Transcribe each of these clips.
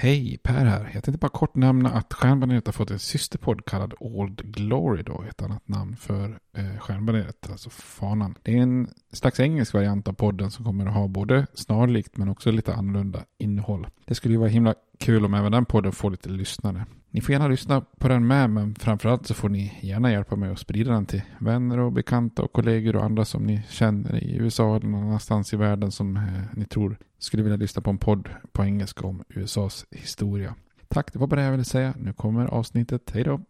Hej, Per här. Jag tänkte bara kort nämna att Stjärnbaneret har fått en systerpodd kallad Old Glory då, ett annat namn för Stjärnbaneret, alltså fanan. Det är en slags engelsk variant av podden som kommer att ha både snarlikt men också lite annorlunda innehåll. Det skulle ju vara himla kul om även den podden får lite lyssnare. Ni får gärna lyssna på den med, men framförallt så får ni gärna hjälpa mig att sprida den till vänner och bekanta och kollegor och andra som ni känner i USA eller någon annanstans i världen som ni tror skulle vilja lyssna på en podd på engelska om USAs historia. Tack, det var bara det jag ville säga. Nu kommer avsnittet. Hej då!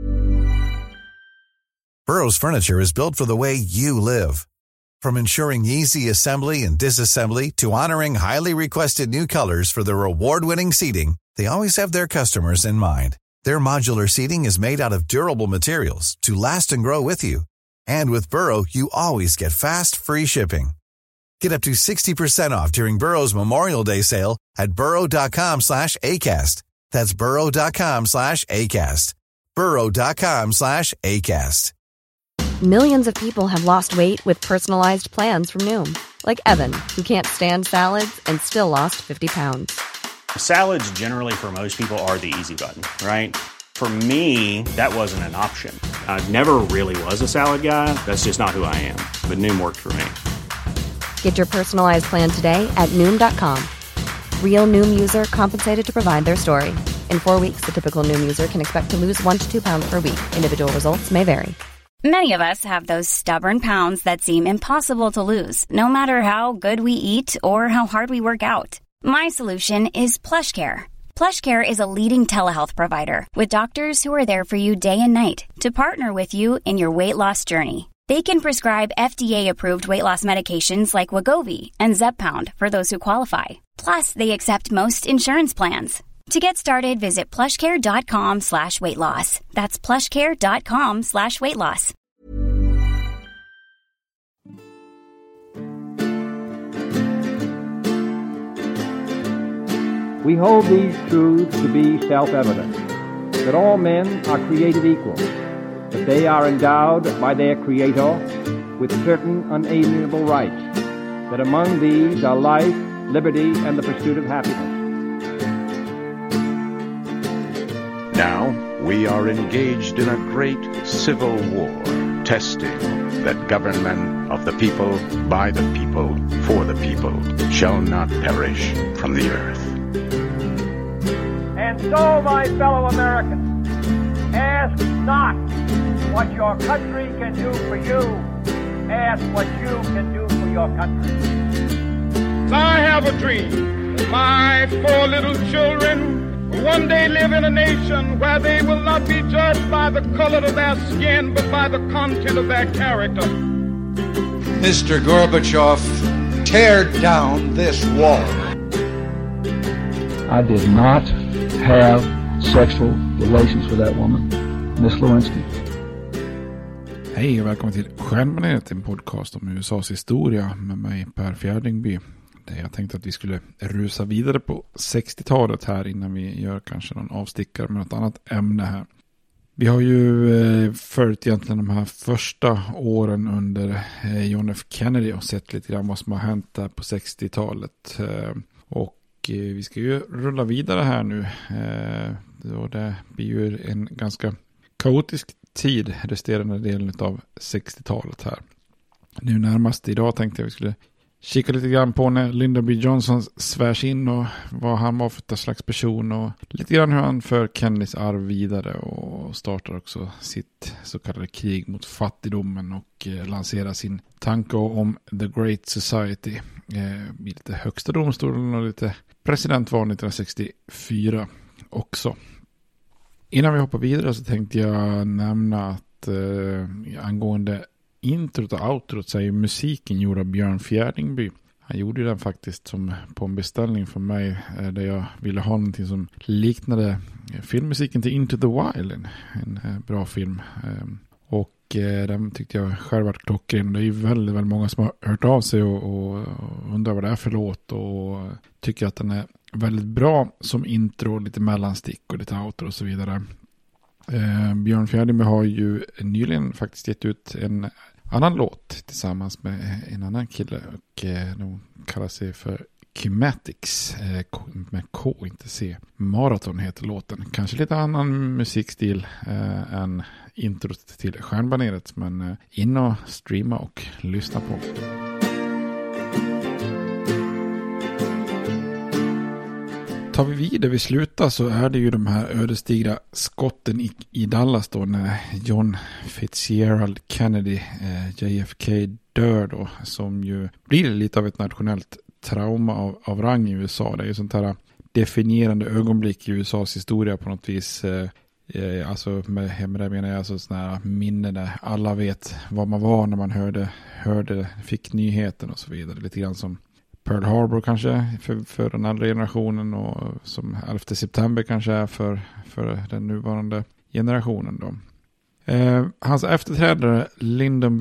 Burrow's furniture is built for the way you live. From ensuring easy assembly and disassembly to honoring highly requested new colors for their award-winning seating, they always have their customers in mind. Their modular seating is made out of durable materials to last and grow with you. And with Burrow, you always get fast, free shipping. Get up to 60% off during Burrow's Memorial Day sale at burrow.com/ACAST. That's burrow.com/ACAST. burrow.com/ACAST. Millions of people have lost weight with personalized plans from Noom. Like Evan, who can't stand salads and still lost 50 pounds. Salads generally for most people are the easy button, right? For me, that wasn't an option. I never really was a salad guy. That's just not who I am. But Noom worked for me. Get your personalized plan today at Noom.com. Real Noom user compensated to provide their story. In 4 weeks, the typical Noom user can expect to lose 1 to 2 pounds per week. Individual results may vary. Many of us have those stubborn pounds that seem impossible to lose, no matter how good we eat or how hard we work out. My solution is PlushCare. PlushCare is a leading telehealth provider with doctors who are there for you day and night to partner with you in your weight loss journey. They can prescribe FDA-approved weight loss medications like Wegovy and Zepbound for those who qualify. Plus, they accept most insurance plans. To get started, visit plushcare.com/weightloss. That's plushcare.com/weightloss. We hold these truths to be self-evident, that all men are created equal, that they are endowed by their Creator with certain unalienable rights, that among these are life, liberty, and the pursuit of happiness. Now we are engaged in a great civil war, testing that government of the people, by the people, for the people, shall not perish from the earth. And so, my fellow Americans, ask not what your country can do for you. Ask what you can do for your country. I have a dream. My 4 little children will one day live in a nation where they will not be judged by the color of their skin, but by the content of their character. Mr. Gorbachev, tear down this wall. I did not have sexual relations with that woman, Miss Lewinsky. Hej och välkommen till Stjärnbaneret, en podcast om USAs historia med mig Per Fjärdingby. Där jag tänkte att vi skulle rusa vidare på 60-talet här innan vi gör kanske någon avstickare med något annat ämne här. Vi har ju följt egentligen de här första åren under John F. Kennedy och sett lite grann vad som har hänt där på 60-talet. Och vi ska ju rulla vidare här nu. Och det blir ju en ganska kaotisk tid, resterande delen av 60-talet här. Nu närmast idag tänkte jag vi skulle kika lite grann på när Lyndon B. Johnson svärs in och vad han var för slags person och lite grann hur han för Kennedys arv vidare och startar också sitt så kallade krig mot fattigdomen och lanserar sin tanke om The Great Society i lite högsta domstolen och lite presidentval 1964 också. Innan vi hoppar vidare så tänkte jag nämna att angående introt och outrot så är ju musiken gjord av Björn Fjärdingby. Han gjorde den faktiskt som på en beställning från mig där jag ville ha någonting som liknade filmmusiken till Into the Wild. En bra film. Och den tyckte jag själv var klockren. Det är ju väldigt, väldigt många som har hört av sig och undrar vad det är för låt och tycker att den är väldigt bra som intro, lite mellanstick och lite outro och så vidare. Björn Fjärdingby har ju nyligen faktiskt gett ut en annan låt tillsammans med en annan kille och de kallar sig för Kymetics med K, inte C. Marathon heter låten. Kanske lite annan musikstil än introt till Stjärnbaneret, men in och streama och lyssna på. Tar vi vid där vi slutar så är det ju de här ödesdigra skotten i Dallas då när John Fitzgerald Kennedy, JFK, dör då, som ju blir lite av ett nationellt trauma av rang i USA. Det är ju sånt här definierande ögonblick i USAs historia på något vis. Alltså med det menar jag alltså sådana här minnen där alla vet vad man var när man fick nyheten och så vidare. Lite grann som Pearl Harbor kanske för den andra generationen och som 11 september kanske är för den nuvarande generationen då. Hans efterträdare Lyndon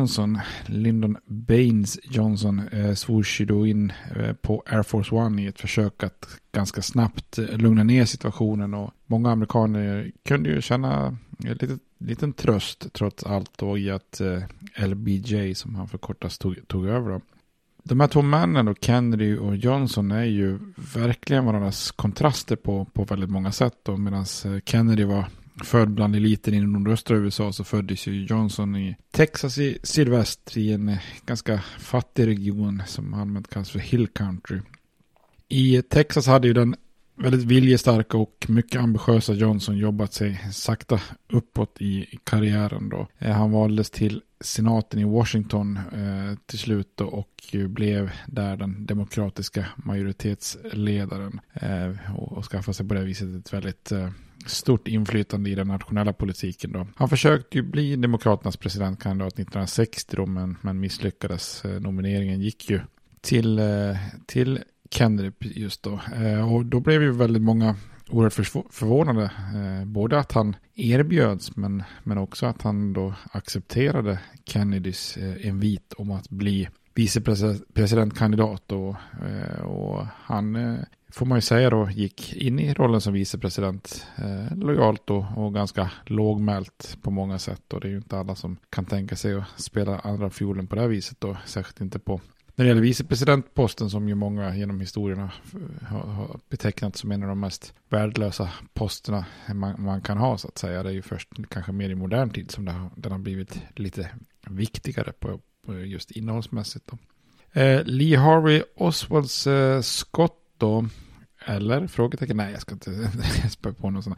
Baines Johnson svors ju då in på Air Force One i ett försök att ganska snabbt lugna ner situationen, och många amerikaner kunde ju känna liten tröst trots allt då i att LBJ, som han förkortas, tog över då. De här två männen då, Kennedy och Johnson, är ju verkligen varandras kontraster på väldigt många sätt då. Medan Kennedy var född bland eliten i nordöstra USA, så föddes ju Johnson i Texas i sydväst i en ganska fattig region som allmänt kallas för Hill Country. I Texas hade ju den väldigt viljestarka och mycket ambitiösa Johnson jobbat sig sakta uppåt i karriären då. Han valdes till senaten i Washington till slut då, och blev där den demokratiska majoritetsledaren och skaffade sig på det viset ett väldigt stort inflytande i den nationella politiken då. Han försökte ju bli demokraternas presidentkandidat 1960 då, men misslyckades. Nomineringen gick ju till Kennedy just då. Och då blev ju väldigt många oerhört förvånade. Både att han erbjöds men också att han då accepterade Kennedys invit om att bli vicepresidentkandidat. Och han, får man ju säga då, gick in i rollen som vicepresident lojalt och ganska lågmält på många sätt. Och det är ju inte alla som kan tänka sig att spela andra fiolen på det här viset då. Särskilt inte på när det gäller vicepresidentposten, som ju många genom historierna har betecknat som en av de mest värdelösa posterna man kan ha, så att säga. Det är ju först kanske mer i modern tid som den har blivit lite viktigare på just innehållsmässigt då. Lee Harvey Oswalds Scott då, eller frågetecken, nej jag ska inte spöra på något sånt.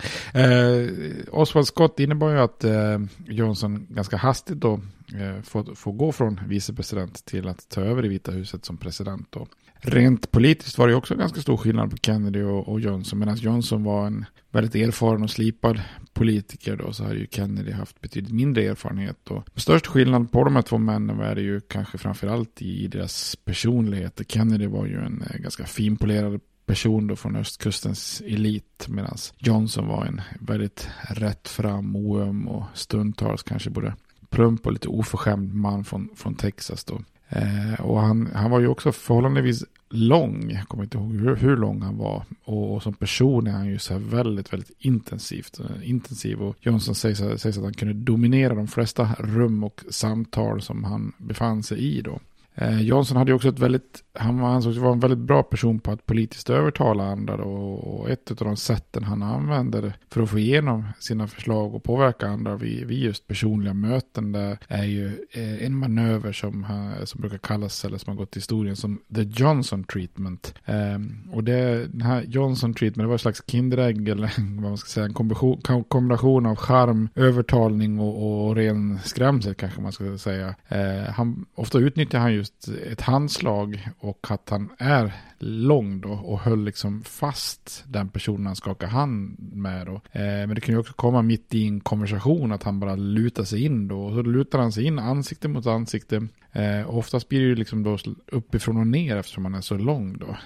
Oswald Scott innebar ju att Johnson ganska hastigt då får gå från vicepresident till att ta över i Vita huset som president då. Rent politiskt var det också ganska stor skillnad på Kennedy och Johnson. Medan Johnson var en väldigt erfaren och slipad politiker då, så har ju Kennedy haft betydligt mindre erfarenhet då. Störst skillnad på de här två männen var det ju kanske framförallt i deras personlighet. Kennedy var ju en ganska finpolerad person då från östkustens elit, medan Johnson var en väldigt rättfram, oöm och stundtals kanske både plump och lite oförskämd man från Texas då. Och han var ju också förhållandevis lång. Jag kommer inte ihåg hur lång han var. Och som person är han ju så här väldigt, väldigt intensiv. Och Johnson sägs att han kunde dominera de flesta rum och samtal som han befann sig i då. Johnson hade ju också han ansågs vara en väldigt bra person på att politiskt övertala andra då, och ett av de sätten han använde för att få igenom sina förslag och påverka andra vid just personliga möten där är ju en manöver som brukar kallas, eller som har gått till historien som The Johnson Treatment. Och den här Johnson Treatment, det var ett slags kinderägg, eller vad man ska säga, en kombination av charm, övertalning och ren skrämsel kanske man ska säga. Ofta utnyttjar han just ett handslag och att han är lång då och höll liksom fast den personen han skakar hand med då. Men det kan ju också komma mitt i en konversation att han bara lutar sig in då, och så lutar han sig in ansikte mot ansikte. Och oftast blir det ju liksom då uppifrån och ner eftersom han är så lång då.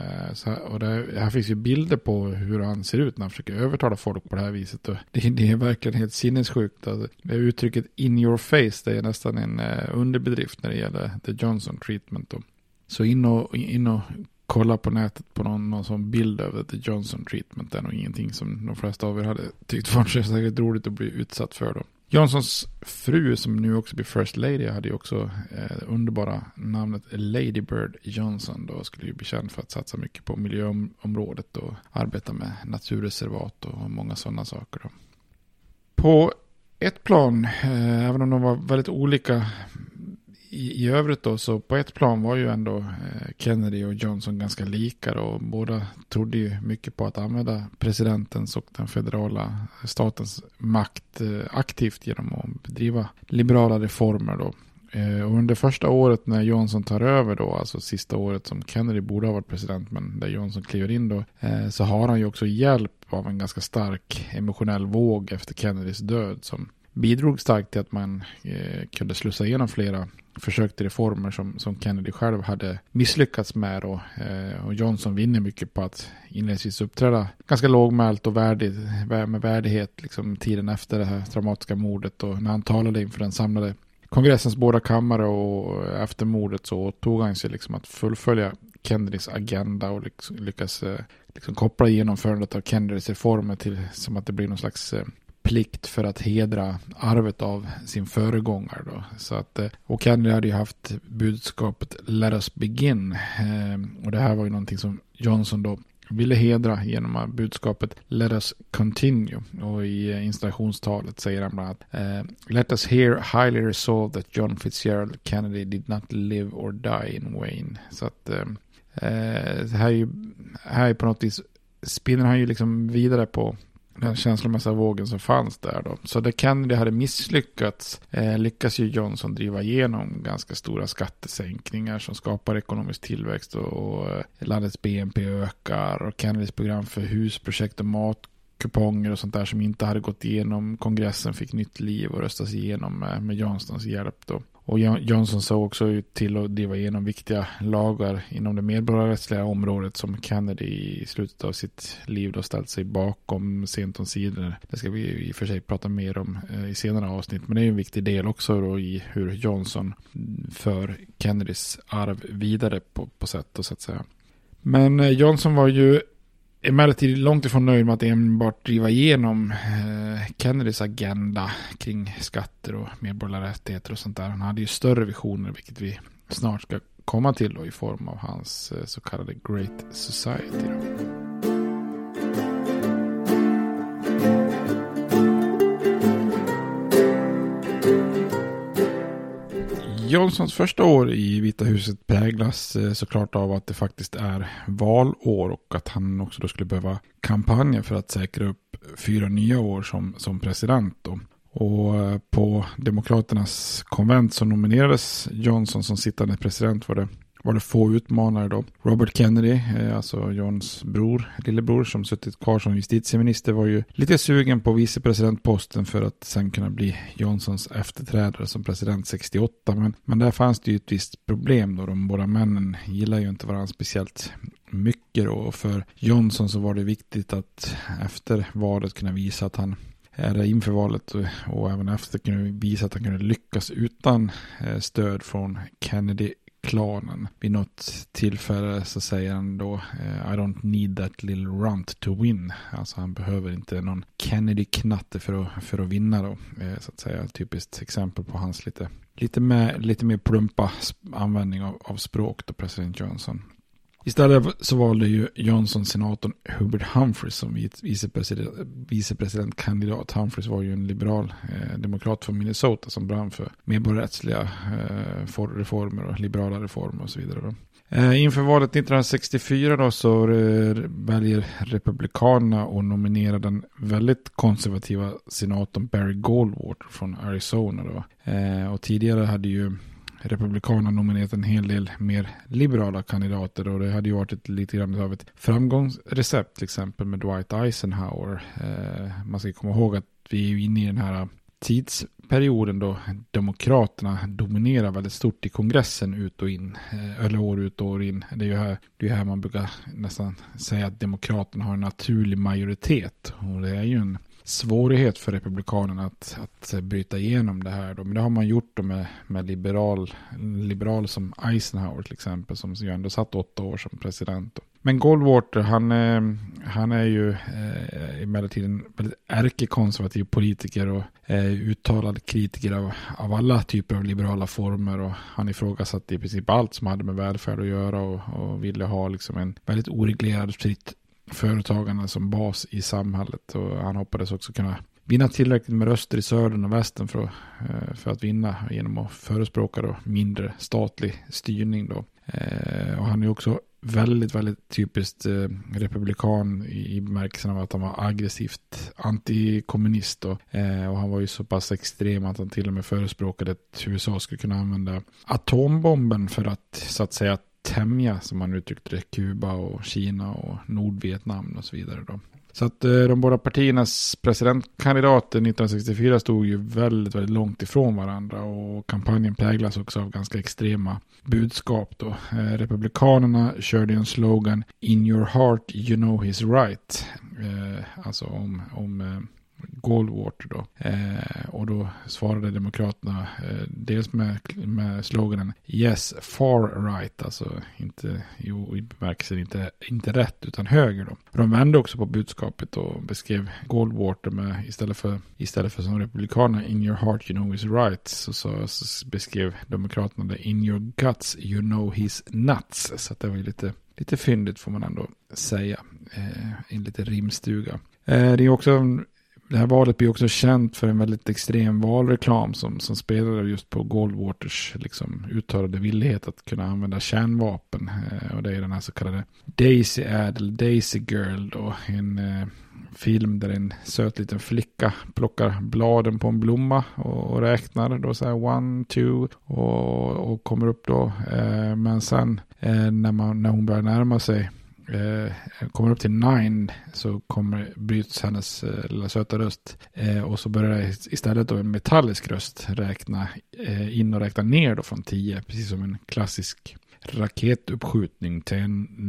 Och här finns ju bilder på hur han ser ut när han försöker övertala folk på det här viset. Och det är verkligen helt sinnessjukt. Alltså, det uttrycket in your face, det är nästan en underbedrift när det gäller The Johnson Treatment då. Så in och kolla på nätet på någon sån bild över The Johnson Treatment. Det är nog ingenting som de flesta av er hade tyckt var så säkert roligt att bli utsatt för då. Johnsons fru, som nu också blir First Lady, hade ju också underbara namnet Lady Bird Johnson. Då skulle ju bli känd för att satsa mycket på miljöområdet och arbeta med naturreservat och många sådana saker då. På ett plan, även om de var väldigt olika i övrigt då, så på ett plan var ju ändå Kennedy och Johnson ganska lika, och båda trodde ju mycket på att använda presidentens och den federala statens makt aktivt genom att bedriva liberala reformer då. Och under första året när Johnson tar över då, alltså sista året som Kennedy borde ha varit president, men där Johnson kliver in då, så har han ju också hjälp av en ganska stark emotionell våg efter Kennedys död som bidrog starkt till att man kunde slussa igenom flera försök till reformer som Kennedy själv hade misslyckats med då. Och Johnson vinner mycket på att inledningsvis uppträda ganska lågmält och med värdighet liksom tiden efter det här dramatiska mordet, och när han talade inför den samlade kongressens båda kammare och efter mordet så tog han sig liksom att fullfölja Kennedys agenda och lyckas liksom koppla genomförandet av Kennedys reformer till som att det blir någon slags plikt för att hedra arvet av sin föregångare då. Så att, och Kennedy hade ju haft budskapet Let us begin, och det här var ju någonting som Johnson då ville hedra genom budskapet Let us continue, och i installationstalet säger han bland annat Let us here highly resolve that John Fitzgerald Kennedy did not live or die in Wayne. Så att här är på något vis spinner han ju liksom vidare på den känslomässiga vågen som fanns där då. Så där Kennedy hade misslyckats lyckas ju Johnson driva igenom ganska stora skattesänkningar som skapar ekonomisk tillväxt och landets BNP ökar, och Kennedys program för husprojekt och matkuponger och sånt där som inte hade gått igenom kongressen fick nytt liv och röstas igenom med Johnsons hjälp då. Och Johnson såg också till att driva igenom viktiga lagar inom det medborgarrättsliga området som Kennedy i slutet av sitt liv då ställt sig bakom sent om sidor. Det ska vi i och för sig prata mer om i senare avsnitt, men det är en viktig del också då i hur Johnson för Kennedys arv vidare på sätt och så att säga. Men Johnson var ju emellertid långt ifrån nöjd med att enbart driva igenom Kennedys agenda kring skatter och medborgerliga rättigheter och sånt där. Han hade ju större visioner, vilket vi snart ska komma till då, i form av hans så kallade Great Society då. Johnsons första år i Vita huset präglas såklart av att det faktiskt är valår, och att han också då skulle behöva kampanja för att säkra upp 4 nya år som president då. Och på Demokraternas konvent så nominerades Johnson som sittande president var det få utmanare då. Robert Kennedy, alltså Johns lillebror som suttit kvar som justitieminister, var ju lite sugen på vicepresidentposten för att sen kunna bli Johnsons efterträdare som president 68. Men där fanns det ju ett visst problem då. De båda männen gillar ju inte varandra speciellt mycket då. Och för Johnson så var det viktigt att efter valet kunna visa att han inför valet och även efter kunde visa att han kunde lyckas utan stöd från Kennedy-klanen. Vid något tillfälle så säger han då I don't need that little runt to win. Alltså han behöver inte någon Kennedy-knatte för att vinna då. Så att säga typiskt exempel på hans lite mer plumpa användning av språk då, president Johnson. Istället så valde ju Johnson senatorn Hubert Humphreys som vicepresidentkandidat. Humphreys var ju en liberal demokrat från Minnesota som brann för medborgarrättsliga reformer och liberala reformer och så vidare då. Inför valet 1964 då så väljer republikanerna att nominera den väldigt konservativa senatorn Barry Goldwater från Arizona då. Och tidigare hade ju republikanerna nominerat en hel del mer liberala kandidater, och det hade ju varit lite grann av ett framgångsrecept till exempel med Dwight Eisenhower. Man ska komma ihåg att vi är ju inne i den här tidsperioden då demokraterna dominerar väldigt stort i kongressen ut och in, eller år ut och år in. Det är ju här man brukar nästan säga att demokraterna har en naturlig majoritet, och det är ju en svårighet för republikanerna att bryta igenom det här då. Men det har man gjort då med liberal som Eisenhower till exempel, som ju ändå satt 8 år som president då. Men Goldwater, han är ju emellertid en väldigt ärkekonservativ politiker och uttalad kritiker av alla typer av liberala former, och han ifrågasatte i princip allt som hade med välfärd att göra och ville ha liksom en väldigt oreglerad fritt företagande som bas i samhället, och han hoppades också kunna vinna tillräckligt med röster i södern och västern för att vinna genom att förespråka då mindre statlig styrning då. Och han är också väldigt, väldigt typiskt republikan i bemärkelsen av att han var aggressivt antikommunist och han var ju så pass extrem att han till och med förespråkade att USA skulle kunna använda atombomben för att så att säga tämja, som man uttryckte det, Kuba och Kina och Nordvietnam och så vidare då. Så att de båda partiernas presidentkandidater 1964 stod ju väldigt, väldigt långt ifrån varandra, och kampanjen präglas också av ganska extrema budskap då. Republikanerna körde en slogan "In your heart you know he's right", alltså om Goldwater då. Och då svarade demokraterna dels med sloganen "Yes, far right", alltså inte i bemärkelsen inte rätt utan höger då. Och de vände också på budskapet och beskrev Goldwater med istället för som republikanerna "In your heart you know he's right", så beskrev demokraterna det "In your guts you know he's nuts", så att det var ju lite fyndigt får man ändå säga, en lite rimstuga. Det är också det här valet blir också känt för en väldigt extrem valreklam som spelade just på Goldwaters liksom uttalade villighet att kunna använda kärnvapen. Och det är den här så kallade Daisy Ad eller Daisy Girl då, en film där en söt liten flicka plockar bladen på en blomma och räknar då så här 1, 2 och kommer upp då. Men sen när hon börjar närma sig kommer upp till 9 så bryts hennes lilla söta röst och så börjar istället då en metallisk röst räkna in och räkna ner då från 10, precis som en klassisk raketuppskjutning, 10,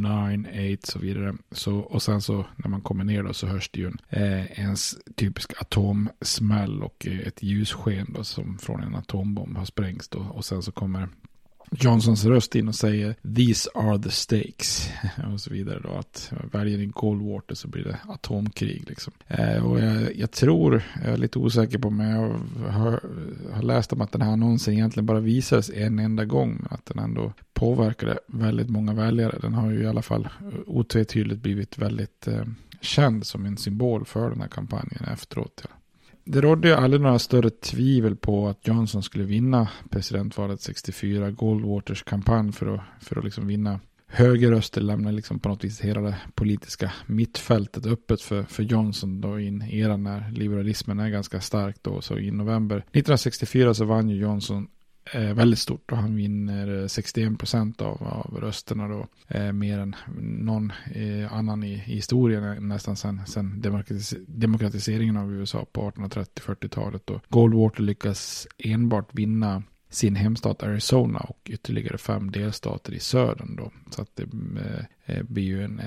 9, 8 så vidare. Och sen så när man kommer ner då så hörs det ju en typisk atomsmäll och ett ljussken då som från en atombomb har sprängts då, och sen så kommer Johnsons röst in och säger "These are the stakes" och så vidare då, att väljer ni Goldwater så blir det atomkrig liksom. Och jag tror, jag är lite osäker på, men jag har läst om att den här annonsen egentligen bara visades en enda gång, men att den ändå påverkade väldigt många väljare. Den har ju i alla fall otvetydigt blivit väldigt känd som en symbol för den här kampanjen efteråt. Ja. Det rådde ju aldrig några större tvivel på att Johnson skulle vinna presidentvalet 64. Goldwaters kampanj för att liksom vinna högerröster lämnar liksom på något vis hela det politiska mittfältet öppet för Johnson då, i en era när liberalismen är ganska stark då. Så i november 1964 så vann ju Johnson väldigt stort, och han vinner 61% av rösterna då, mer än någon annan i historien nästan sen demokratiseringen av USA på 1830-40-talet då. Goldwater lyckas enbart vinna sin hemstat Arizona och ytterligare 5 delstater i södern då, så att det blir ju en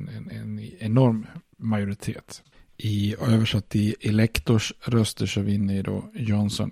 enorm majoritet. Översatt i elektorsröster så vinner då Johnson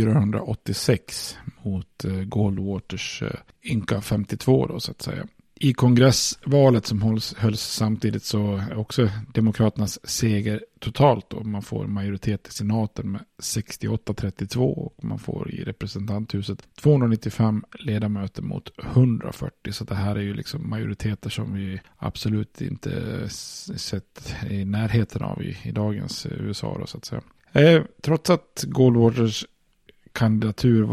486 mot Goldwaters ynka 52 då, så att säga. I kongressvalet som hölls samtidigt så är också demokraternas seger totalt, och man får majoritet i senaten med 68-32, och man får i representanthuset 295 ledamöter mot 140, så det här är ju liksom majoriteter som vi absolut inte sett i närheten av i dagens USA då, så att säga. Trots att Goldwaters kandidatur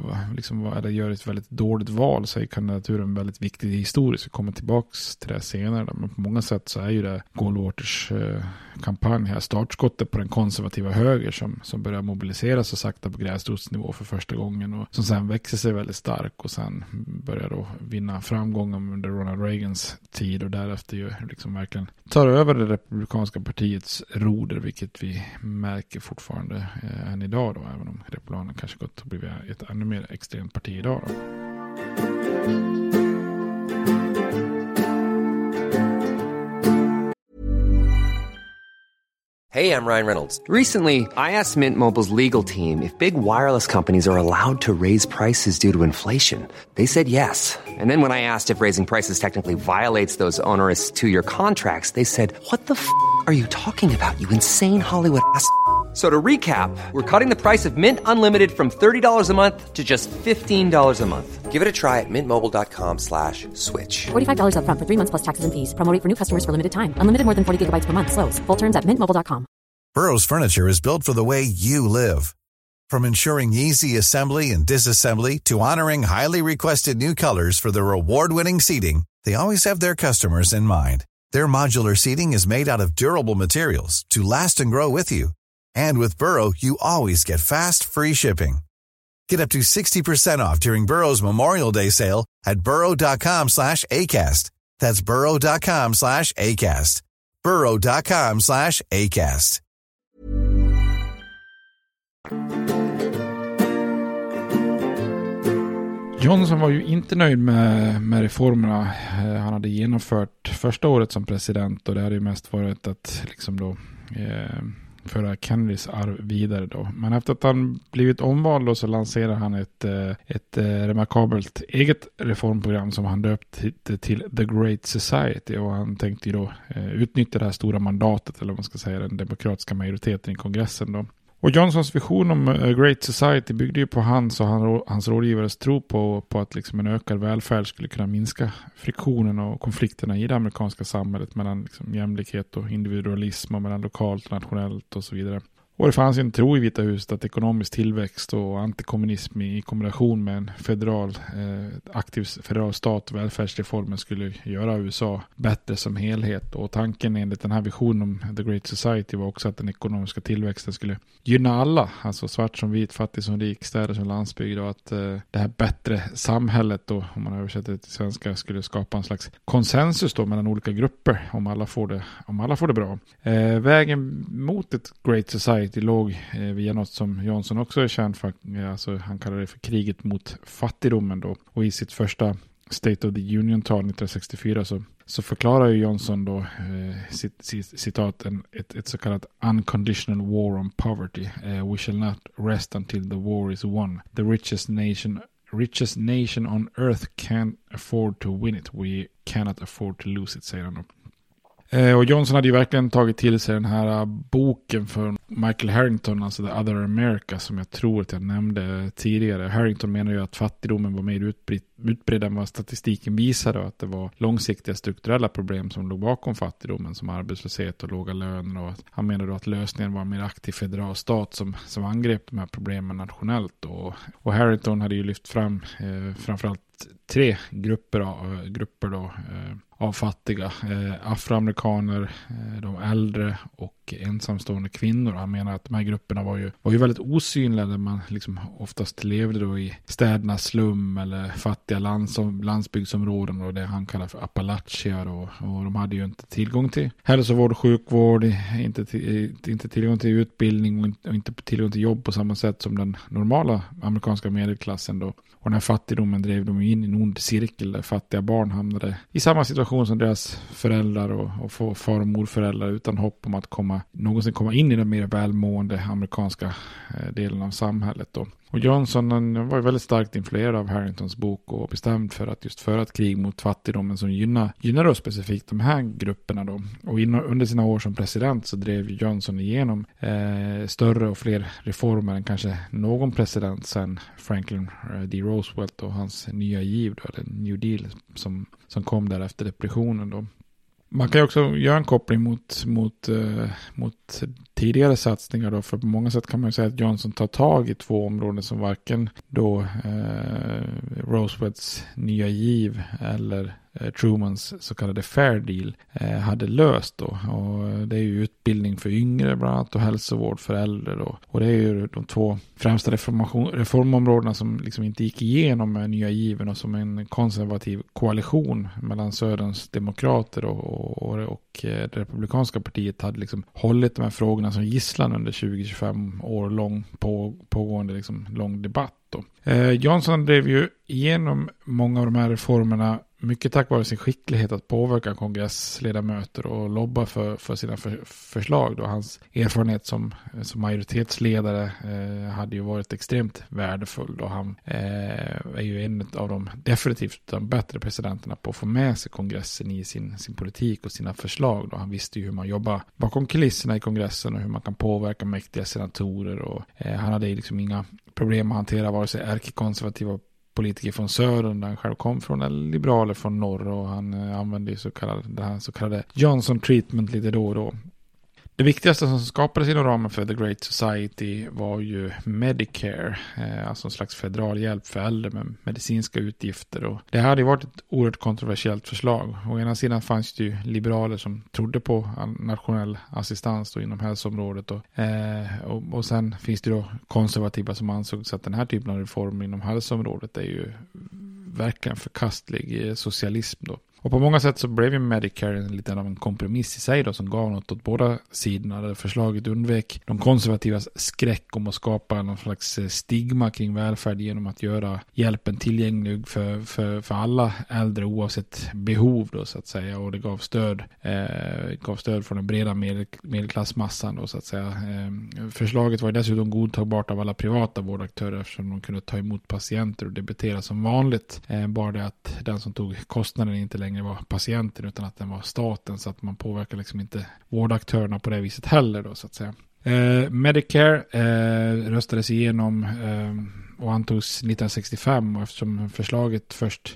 gör ett väldigt dåligt val, så är kandidaturen väldigt viktig historiskt. Vi kommer tillbaks till det senare då. Men på många sätt så är ju det Goldwaters kampanj här startskottet på den konservativa höger som börjar mobilisera sig sakta på gräsrotsnivå för första gången, och som sen växer sig väldigt stark och sen börjar då vinna framgångar under Ronald Reagans tid, och därefter ju liksom verkligen tar över det republikanska partiets roder, vilket vi märker fortfarande än idag då, även om republikanerna kanske gått och blivit ett ännu mer extremt parti idag då. Hey, I'm Ryan Reynolds. Recently, I asked Mint Mobile's legal team if big wireless companies are allowed to raise prices due to inflation. They said yes. And then when I asked if raising prices technically violates those onerous two-year contracts, they said, "What the f*** are you talking about, you insane Hollywood ass?" So to recap, we're cutting the price of Mint Unlimited from $30 a month to just $15 a month. Give it a try at mintmobile.com/switch. $45 up front for 3 months plus taxes and fees. Promo rate for new customers for limited time. Unlimited more than 40 gigabytes per month. Slows full terms at mintmobile.com. Burrow's furniture is built for the way you live. From ensuring easy assembly and disassembly to honoring highly requested new colors for their award-winning seating, they always have their customers in mind. Their modular seating is made out of durable materials to last and grow with you. And with Burrow, you always get fast, free shipping. Get up to 60% off during Burrow's Memorial Day sale at burrow.com/ACAST. That's burrow.com/ACAST. burrow.com/ACAST. Johnson var ju inte nöjd med reformerna han hade genomfört första året som president, och det hade ju mest varit att liksom då föra Kennedys arv vidare då. Men efter att han blivit omvald då, så lanserar han ett remarkabelt eget reformprogram som han döpt till The Great Society, och han tänkte ju då utnyttja det här stora mandatet, eller vad man ska säga, den demokratiska majoriteten i kongressen då. Och Johnsons vision om Great Society byggde ju på hans och hans rådgivares tro på att liksom en ökad välfärd skulle kunna minska friktionen och konflikterna i det amerikanska samhället mellan liksom jämlikhet och individualism, och mellan lokalt och nationellt och så vidare. Och det fanns en tro i Vita huset att ekonomisk tillväxt och antikommunism i kombination med en aktiv federal stat och välfärdsreformer skulle göra USA bättre som helhet. Och tanken enligt den här visionen om The Great Society var också att den ekonomiska tillväxten skulle gynna alla, alltså svart som vit, fattig som rik, städer som landsbygd, och att det här bättre samhället då, om man översätter det till svenska, skulle skapa en slags konsensus då mellan olika grupper om alla får det bra. Vägen mot ett Great Society låg via något som Johnson också är känd för, alltså han kallar det för kriget mot fattigdomen då, och i sitt första State of the Union-tal 1964 så förklarar ju Johnson då citat ett så kallat unconditional war on poverty. We shall not rest until the war is won. The richest nation on earth can't afford to win it. We cannot afford to lose it, säger han då. Och Johnson hade ju verkligen tagit till sig den här boken för Michael Harrington, alltså The Other America, som jag tror att jag nämnde tidigare. Harrington menar ju att fattigdomen var mer utbredd än vad statistiken visade, och att det var långsiktiga strukturella problem som låg bakom fattigdomen, som arbetslöshet och låga löner. Och han menar då att lösningen var en mer aktiv federal stat som angrep de här problemen nationellt. Och Harrington hade ju lyft fram framförallt 3 grupper av fattiga, afroamerikaner, de äldre och ensamstående kvinnor. Han menar att de här grupperna var ju väldigt osynliga, där man liksom oftast levde då i städernas slum eller fattiga landsbygdsområden, och det han kallar för Appalachia då, och de hade ju inte tillgång till hälsovård och sjukvård, inte tillgång till utbildning och inte tillgång till jobb på samma sätt som den normala amerikanska medelklassen då. Och den här fattigdomen drev dem in i en ond cirkel där fattiga barn hamnade i samma situation som deras föräldrar och far- och morföräldrar, utan hopp om att någonsin komma in i den mer välmående amerikanska delen av samhället då. Och Johnson var väldigt starkt influerad av Harringtons bok och bestämd för att just föra ett krig mot fattigdomen som gynnar då specifikt de här grupperna då. Och under sina år som president så drev Johnson igenom större och fler reformer än kanske någon president sedan Franklin D. Roosevelt och hans nya giv då, eller New Deal som kom där efter depressionen då. Man kan ju också göra en koppling mot tidigare satsningar då, för på många sätt kan man ju säga att Johnson tar tag i 2 områden som varken då Roosevelts nya giv eller Trumans så kallade Fair Deal hade löst då. Och det är ju utbildning för yngre bland annat och hälsovård för äldre då. Och det är ju de 2 främsta reformområdena som liksom inte gick igenom med nya given, och som en konservativ koalition mellan Söderns demokrater och det republikanska partiet hade liksom hållit de här frågorna som gisslan under 20-25 år lång pågående liksom lång debatt då. Johnson drev ju igenom många av de här reformerna mycket tack vare sin skicklighet att påverka kongressledamöter och lobba för sina förslag. Då. Hans erfarenhet som majoritetsledare hade ju varit extremt värdefull. Då. Han är ju en av de definitivt de bättre presidenterna på att få med sig kongressen i sin politik och sina förslag. Då. Han visste ju hur man jobbar bakom kulisserna i kongressen och hur man kan påverka mäktiga senatorer. Och, han hade liksom inga problem att hantera vare sig ärkekonservativa politiker från södern där han själv kom från, eller liberaler från norr, och han använde det här så kallade Johnson treatment lite då och då. Det viktigaste som skapades inom ramen för The Great Society var ju Medicare, alltså en slags federal hjälp för äldre med medicinska utgifter. Och det hade ju varit ett oerhört kontroversiellt förslag. Å ena sidan fanns det ju liberaler som trodde på nationell assistans då inom hälsoområdet. Och sen finns det då konservativa som ansåg att den här typen av reformer inom hälsoområdet är ju verkligen förkastlig socialism då. Och på många sätt så blev ju Medicare en liten av en kompromiss i sig då, som gav något åt båda sidorna. Där förslaget undvek de konservativas skräck om att skapa någon slags stigma kring välfärd genom att göra hjälpen tillgänglig för alla äldre oavsett behov då, så att säga. Och det gav stöd från den breda medelklassmassan då, så att säga. Förslaget var dessutom godtagbart av alla privata vårdaktörer eftersom de kunde ta emot patienter och debitera som vanligt. Bara det att den som tog kostnaden inte längre var patienten utan att den var staten, så att man påverkar liksom inte vårdaktörerna på det viset heller då, så att säga. Medicare röstades igenom och antogs 1965, och eftersom förslaget först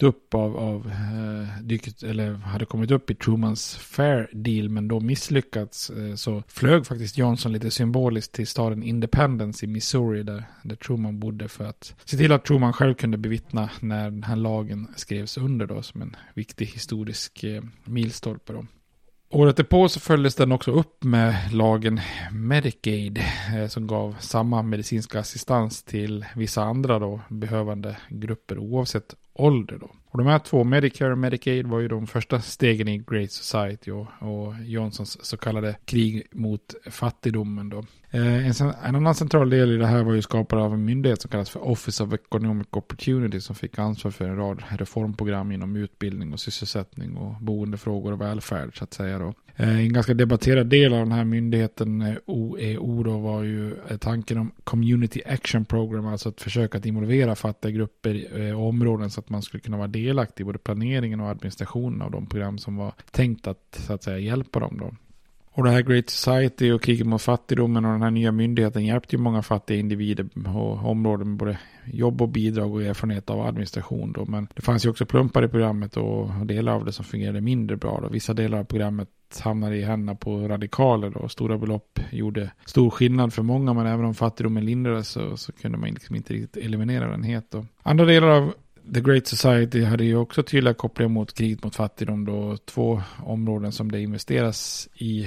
hade kommit upp i Trumans Fair Deal men då misslyckats, så flög faktiskt Johnson lite symboliskt till staden Independence i Missouri där Truman bodde, för att se till att Truman själv kunde bevittna när den här lagen skrevs under då, som en viktig historisk milstolpe då. Året därpå så följdes den också upp med lagen Medicaid som gav samma medicinska assistans till vissa andra då behövande grupper oavsett ålder då. Och de här två, Medicare och Medicaid, var ju de första stegen i Great Society och Johnsons så kallade krig mot fattigdomen då. En annan central del i det här var ju skapad av en myndighet som kallas för Office of Economic Opportunity, som fick ansvar för en rad reformprogram inom utbildning och sysselsättning och boendefrågor och välfärd, så att säga då. En ganska debatterad del av den här myndigheten OEO då var ju tanken om Community Action Program, alltså att försöka att involvera fattiga grupper och områden så att man skulle kunna vara delaktig i både planeringen och administrationen av de program som var tänkt att, så att säga, hjälpa dem då. Och det här Great Society och kriget mot fattigdomen och den här nya myndigheten hjälpte ju många fattiga individer och områden med både jobb och bidrag och erfarenhet av administration då. Men det fanns ju också plumpar i programmet och delar av det som fungerade mindre bra då. Vissa delar av programmet hamnade i händerna på radikaler då. Stora belopp gjorde stor skillnad för många, men även om fattigdomen lindrades så kunde man liksom inte riktigt eliminera den helt då. Andra delar av The Great Society hade ju också tydliga kopplingar mot kriget mot fattigdom då. Två områden som det investeras i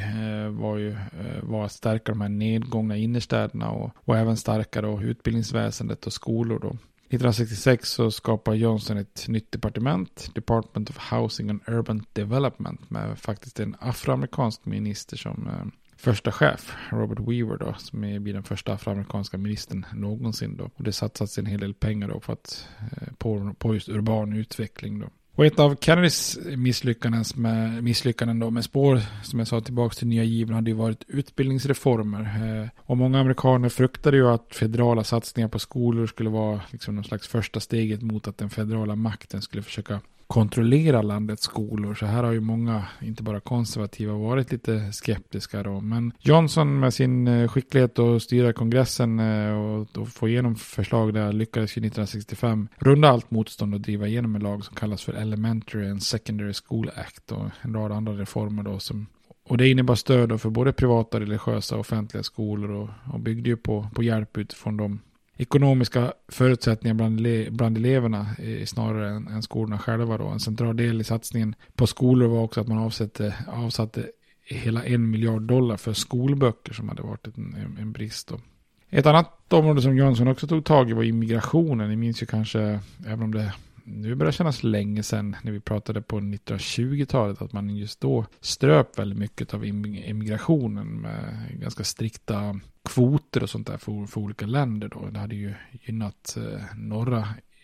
var att stärka de här nedgångna innerstäderna och även stärka då utbildningsväsendet och skolor då. 1966 så skapade Johnson ett nytt Department of Housing and Urban Development med faktiskt en afroamerikansk minister som första chef, Robert Weaver då, som blir den första afroamerikanska ministern någonsin då. Och det satsats en hel del pengar då på just urban utveckling då. Och ett av Kennedys misslyckanden då med spår, som jag sa, tillbaka till nya given, hade ju varit utbildningsreformer. Och många amerikaner fruktade ju att federala satsningar på skolor skulle vara liksom någon slags första steget mot att den federala makten skulle försöka kontrollera landets skolor. Så här har ju många, inte bara konservativa, varit lite skeptiska då. Men Johnson med sin skicklighet att styra kongressen och få igenom förslag där lyckades 1965 runda allt motstånd och driva igenom en lag som kallas för Elementary and Secondary School Act och en rad andra reformer då och det innebar stöd för både privata, religiösa och offentliga skolor och byggde ju på hjälp utifrån de ekonomiska förutsättningar bland eleverna snarare än skolorna själva då. En central del i satsningen på skolor var också att man avsatte hela $1 miljard för skolböcker som hade varit en brist då. Ett annat område som Johnson också tog tag i var immigrationen. Ni minns ju kanske, även om det nu börjar kännas länge sedan när vi pratade på 1920-talet, att man just då ströp väldigt mycket av immigrationen med ganska strikta kvoter och sånt där för olika länder då. Det hade ju gynnat norra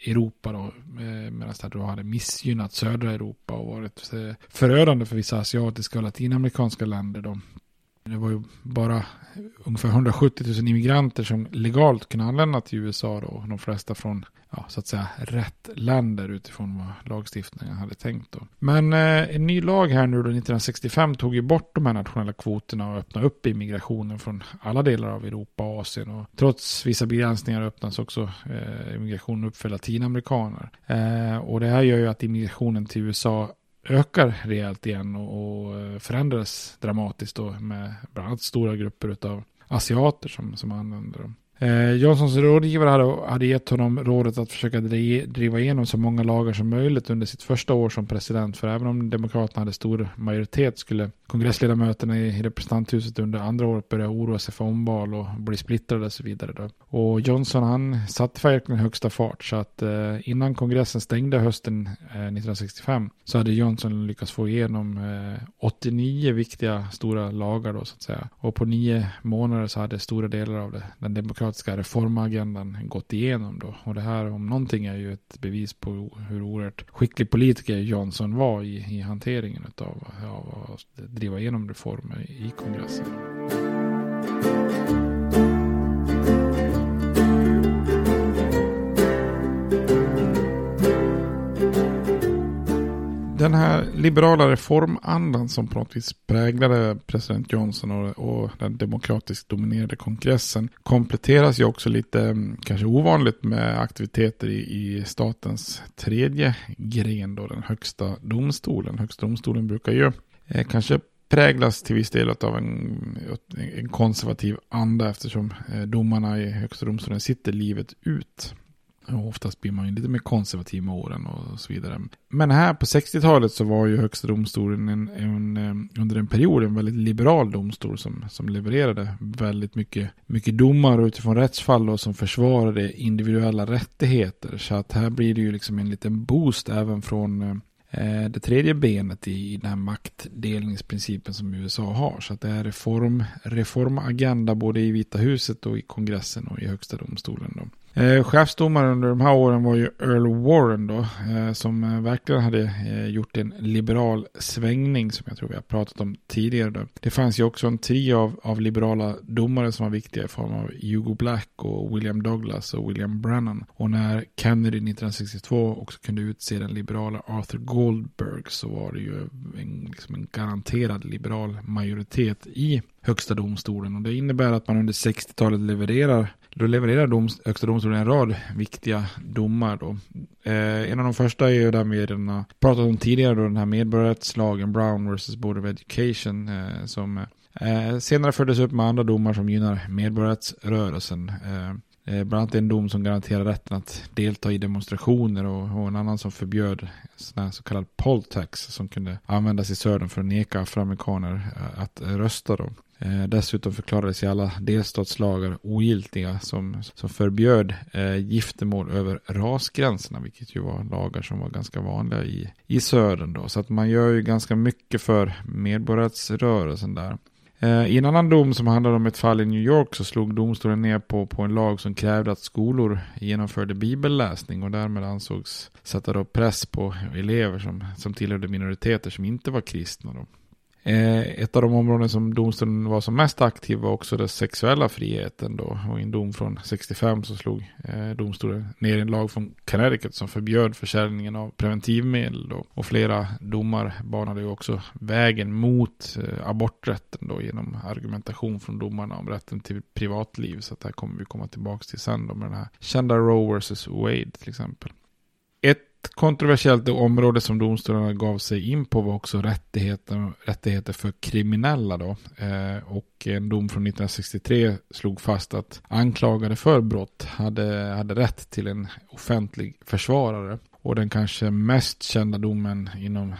Europa då, medan det då hade missgynnat södra Europa och varit förödande för vissa asiatiska och latinamerikanska länder då. Det var ju bara ungefär 170 000 immigranter som legalt kunde anlända till USA då. De flesta från, så att säga, rätt länder utifrån vad lagstiftningen hade tänkt då. Men en ny lag här nu då 1965 tog ju bort de här nationella kvoterna och öppnade upp immigrationen från alla delar av Europa och Asien. Och trots vissa begränsningar öppnas också immigrationen upp för latinamerikaner. Och det här gör ju att immigrationen till USA ökar rejält igen och förändras dramatiskt då med bland annat stora grupper av asiater som använder dem. Johnsons rådgivare hade gett honom rådet att försöka driva igenom så många lagar som möjligt under sitt första år som president, för även om demokraterna hade stor majoritet skulle kongressledamöterna i representanthuset under andra året börja oroa sig för omval och bli splittrade och så vidare då. Och Johnson han satte verkligen högsta fart, så att innan kongressen stängde hösten 1965 så hade Johnson lyckats få igenom 89 viktiga stora lagar då så att säga. Och på 9 månader så hade stora delar av den demokratiska reformagendan gått igenom då. Och det här om någonting är ju ett bevis på hur oerhört skicklig politiker Johnson var i hanteringen av att driva igenom reformer i kongressen. Den här liberala reformandan som på något vis präglade president Johnson och den demokratiskt dominerade kongressen kompletteras ju också lite kanske ovanligt med aktiviteter i statens tredje gren då, den högsta domstolen. Högsta domstolen brukar ju kanske präglas till viss del av en konservativ anda eftersom domarna i högsta domstolen sitter livet ut. Och oftast blir man ju lite mer konservativ med åren och så vidare. Men här på 60-talet så var ju högsta domstolen under en period en väldigt liberal domstol som levererade väldigt mycket domar utifrån rättsfall och som försvarade individuella rättigheter. Så att här blir det ju liksom en liten boost även från det tredje benet i den här maktdelningsprincipen som USA har. Så att det är reformagenda både i Vita huset och i kongressen och i högsta domstolen då. Chefsdomare under de här åren var ju Earl Warren då, som verkligen hade gjort en liberal svängning som jag tror vi har pratat om tidigare då. Det fanns ju också en trio av liberala domare som var viktiga i form av Hugo Black och William Douglas och William Brennan. Och när Kennedy 1962 också kunde utse den liberala Arthur Goldberg så var det ju en garanterad liberal majoritet i högsta domstolen. Och det innebär att man under 60-talet levererar högsta domstolen en rad viktiga domar då. En av de första är ju den vi redan pratat om tidigare då, den här medborgarrättslagen Brown vs. Board of Education som senare fördes upp med andra domar som gynnar medborgarrättsrörelsen. Bland annat en dom som garanterar rätten att delta i demonstrationer och en annan som förbjöd så kallad poll tax som kunde användas i södern för att neka afroamerikaner att rösta då. Dessutom förklarades i alla delstatslagar ogiltiga som förbjöd giftermål över rasgränserna, vilket ju var lagar som var ganska vanliga i södern då. Så att man gör ju ganska mycket för medborgarrättsrörelsen där. I en annan dom som handlade om ett fall i New York så slog domstolen ner på en lag som krävde att skolor genomförde bibelläsning och därmed ansågs sätta då press på elever som tillhörde minoriteter som inte var kristna då. Ett av de områden som domstolen var som mest aktiv var också den sexuella friheten då. Och i en dom från 65 så slog domstolen ner en lag från Connecticut som förbjöd försäljningen av preventivmedel då. Och flera domar banade ju också vägen mot aborträtten då genom argumentation från domarna om rätten till privatliv. Så att här kommer vi komma tillbaka till sen då med den här kända Roe vs. Wade till exempel. Ett kontroversiellt område som domstolarna gav sig in på var också rättigheter för kriminella då. Och en dom från 1963 slog fast att anklagade för brott hade rätt till en offentlig försvarare. Och den kanske mest kända domen inom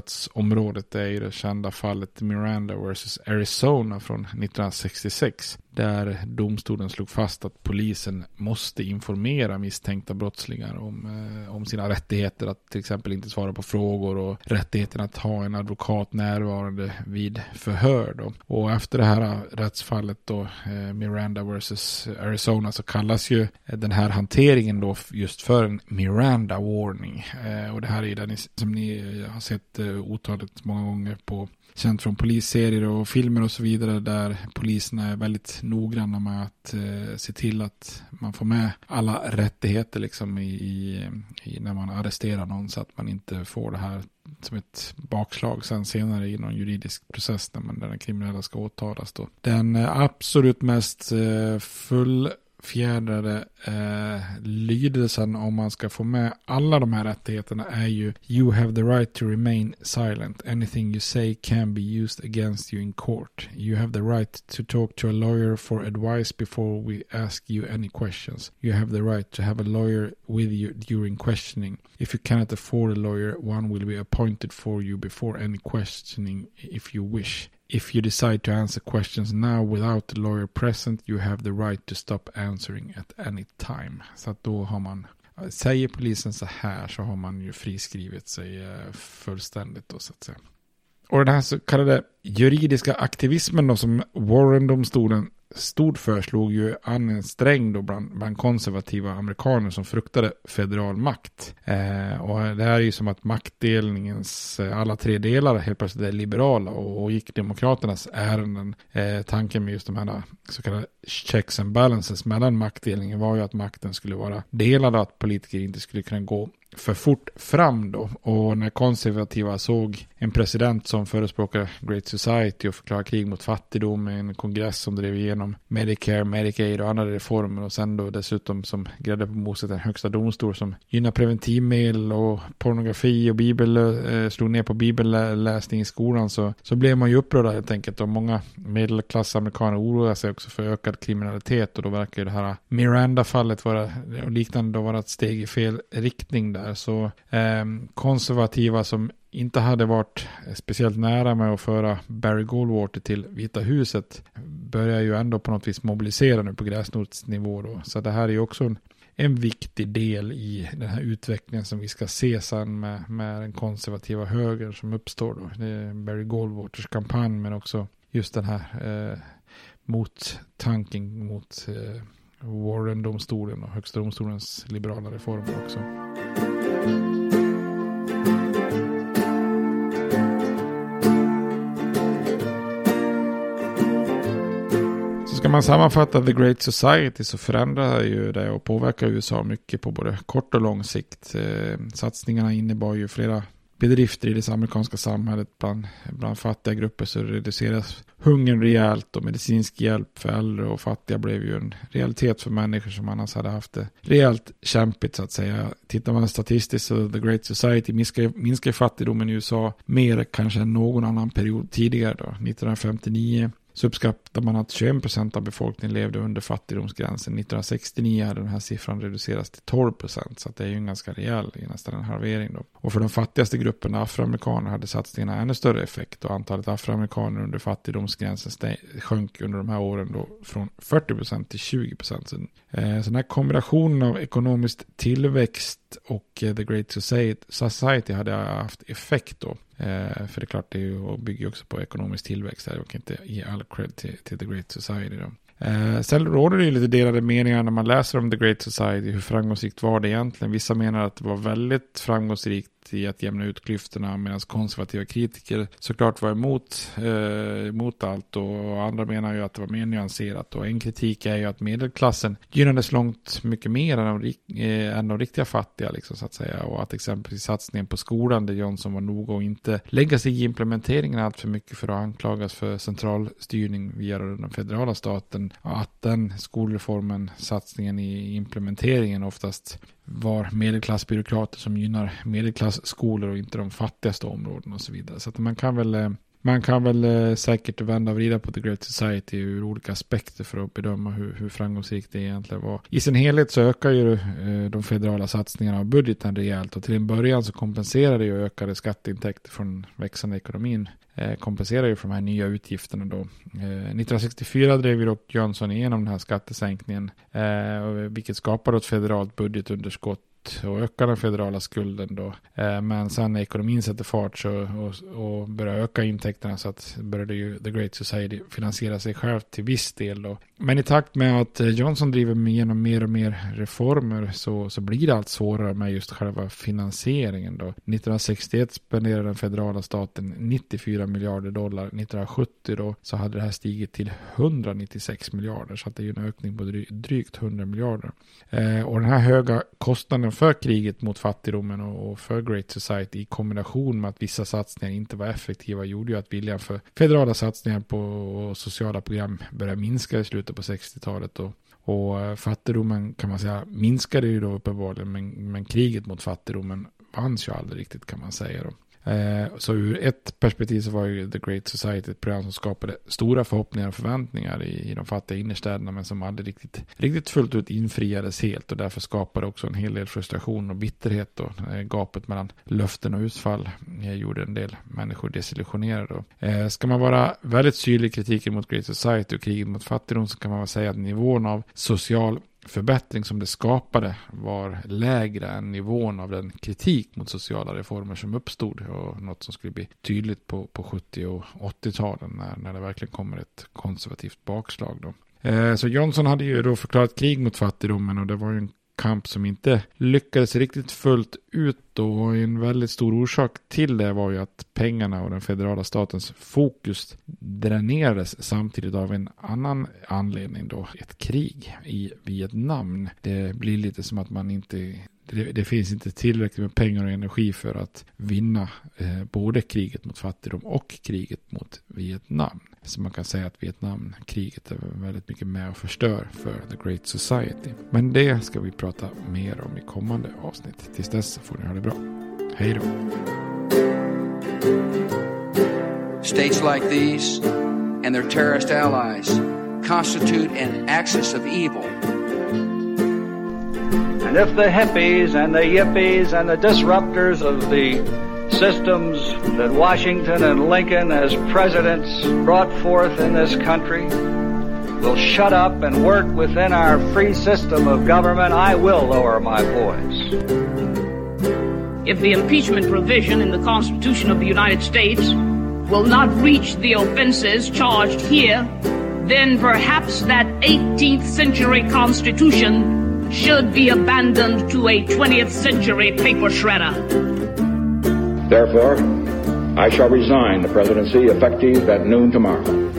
kriminalrättsområdet är ju det kända fallet Miranda vs. Arizona från 1966. där domstolen slog fast att polisen måste informera misstänkta brottslingar om sina rättigheter att till exempel inte svara på frågor och rättigheten att ha en advokat närvarande vid förhör då. Och efter det här rättsfallet då, Miranda versus Arizona, så kallas ju den här hanteringen då just för en Miranda warning. Och det här är den som ni har sett otaligt många gånger på, känt från polisserier och filmer och så vidare, där poliserna är väldigt noggranna med att se till att man får med alla rättigheter liksom i när man arresterar någon, så att man inte får det här som ett bakslag sen senare i någon juridisk process där den kriminella ska åtalas då. Den absolut mest fullfjädrade lydelsen om man ska få med alla de här rättigheterna är ju "You have the right to remain silent. Anything you say can be used against you in court. You have the right to talk to a lawyer for advice before we ask you any questions. You have the right to have a lawyer with you during questioning. If you cannot afford a lawyer, one will be appointed for you before any questioning if you wish. If you decide to answer questions now without the lawyer present, you have the right to stop answering at any time." Så att då har man, säger polisen så här, så har man ju friskrivit sig fullständigt då, så att säga. Och den här så kallade juridiska aktivismen då, som Warren-domstolen stod för, slog ju an en sträng då bland konservativa amerikaner som fruktade federal makt. Och det här är ju som att maktdelningens alla tre delar helt plötsligt är liberala och gick demokraternas ärenden. Tanken med just de här så kallade checks and balances mellan maktdelningen var ju att makten skulle vara delad och att politiker inte skulle kunna gå för fort fram då. Och när konservativa såg en president som förespråkar Great Society och förklarar krig mot fattigdom, en kongress som drev igenom Medicare, Medicaid och andra reformer, och sen då dessutom som grädde på moset en högsta domstol som gynnar preventivmedel och pornografi och slog ner på bibelläsning i skolan, så blev man ju upprörda helt enkelt, och många medelklassamerikaner oroar sig också för ökad kriminalitet, och då verkar ju det här Miranda-fallet vara liknande då, vara ett steg i fel riktning där. Så konservativa som inte hade varit speciellt nära med att föra Barry Goldwater till Vita huset börjar ju ändå på något vis mobilisera nu på gräsrotsnivå då. Så det här är ju också en viktig del i den här utvecklingen som vi ska se sen med den konservativa höger som uppstår då. Det är Barry Goldwaters kampanj, men också just den här tanken mot Warren-domstolen och högsta domstolens liberala reformer också. Ska man sammanfatta The Great Society, så förändrar ju det och påverkar USA mycket på både kort och lång sikt. Satsningarna innebar ju flera bedrifter i det amerikanska samhället. Bland fattiga grupper så reduceras hungern rejält, och medicinsk hjälp för äldre och fattiga blev ju en realitet för människor som annars hade haft det rejält kämpigt, så att säga. Tittar man statistiskt så The Great Society minskar fattigdomen i USA mer kanske än någon annan period tidigare då. 1959 så uppskattar man att 21% av befolkningen levde under fattigdomsgränsen. 1969 hade den här siffran reducerats till 12%, så att det är ju en ganska rejäl, nästan en halvering då. Och för de fattigaste grupperna, afroamerikaner, hade satsningarna ännu större effekt, och antalet afroamerikaner under fattigdomsgränsen sjönk under de här åren då från 40% till 20%. Så den här kombinationen av ekonomisk tillväxt och The Great Society hade haft effekt då. För det är klart, det är ju, och bygger också på ekonomisk tillväxt här, och inte ge all cred till The Great Society då. Sen råder det ju lite delade meningar när man läser om The Great Society. Hur framgångsrikt var det egentligen? Vissa menar att det var väldigt framgångsrikt i att jämna ut klyftorna, medan konservativa kritiker såklart var emot allt, och andra menar ju att det var mer nyanserat. Och en kritik är ju att medelklassen gynnades långt mycket mer än de riktiga fattiga liksom, så att säga, och att exempelvis satsningen på skolan, där Johnson var noga och inte lägga sig i implementeringen allt för mycket för att anklagas för centralstyrning via den federala staten, och att den skolreformen, satsningen i implementeringen oftast var medelklassbyråkrater som gynnar medelklassskolor och inte de fattigaste områdena och så vidare. Så att man kan väl Man kan väl säkert vända och vrida på The Great Society ur olika aspekter för att bedöma hur framgångsrikt det egentligen var. I sin helhet så ökar ju de federala satsningarna av budgeten rejält, och till en början så kompenserade ju ökade skatteintäkter från växande ekonomin kompenserar ju för de här nya utgifterna då. 1964 drev ju dock Johnson igenom den här skattesänkningen, vilket skapade ett federalt budgetunderskott och ökar den federala skulden då. Men sen när ekonomin sätter fart och börjar öka intäkterna, så att började ju The Great Society finansiera sig själv till viss del då. Men i takt med att Johnson driver igenom mer och mer reformer så blir det allt svårare med just själva finansieringen då. 1961 spenderade den federala staten $94 miljarder. 1970 då så hade det här stigit till 196 miljarder, så att det är ju en ökning på drygt 100 miljarder. Och den här höga kostnaden för kriget mot fattigdomen och för Great Society i kombination med att vissa satsningar inte var effektiva gjorde ju att viljan för federala satsningar på sociala program började minska i slutet på 60-talet då. Och fattigdomen kan man säga minskade ju då uppenbarligen, men kriget mot fattigdomen vanns ju aldrig riktigt, kan man säga då. Så ur ett perspektiv så var ju The Great Society ett program som skapade stora förhoppningar och förväntningar i de fattiga innerstäderna, men som aldrig riktigt fullt ut infriades helt, och därför skapade också en hel del frustration och bitterhet då. Gapet mellan löften och utfall gjorde en del människor desillusionerade då. Ska man vara väldigt syrlig i kritiken mot Great Society och kriget mot fattigdom, så kan man väl säga att nivån av social förbättring som det skapade var lägre än nivån av den kritik mot sociala reformer som uppstod, och något som skulle bli tydligt på 70- och 80-talen när det verkligen kommer ett konservativt bakslag då. Så Johnson hade ju då förklarat krig mot fattigdomen, och det var ju en kamp som inte lyckades riktigt fullt ut då, och en väldigt stor orsak till det var ju att pengarna och den federala statens fokus dränerades samtidigt av en annan anledning då, ett krig i Vietnam. Det blir lite som att det finns inte tillräckligt med pengar och energi för att vinna både kriget mot fattigdom och kriget mot Vietnam. Så man kan säga att Vietnamkriget är väldigt mycket med och förstör för The Great Society. Men det ska vi prata mer om i kommande avsnitt. Tills dess får ni ha det bra. Hej då! States like these and their terrorist allies constitute an axis of evil. And if the hippies and the yippies and the disruptors of the systems that Washington and Lincoln as presidents brought forth in this country will shut up and work within our free system of government, I will lower my voice. If the impeachment provision in the Constitution of the United States will not reach the offenses charged here, then perhaps that 18th century Constitution should be abandoned to a 20th century paper shredder. Therefore, I shall resign the presidency effective at noon tomorrow.